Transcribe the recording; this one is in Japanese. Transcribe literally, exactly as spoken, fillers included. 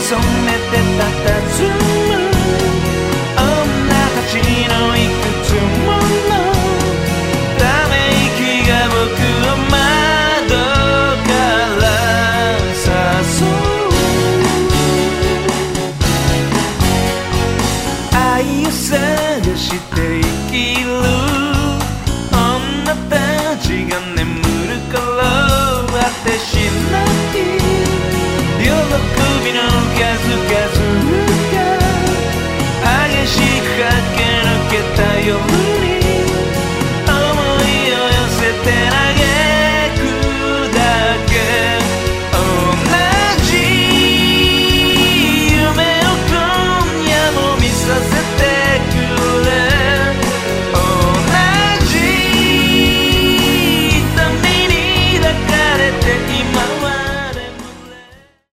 染めて佇む女たちのいくつものため息が僕を窓から誘う。愛を探して生きる女たちが眠る頃果てしない喜びの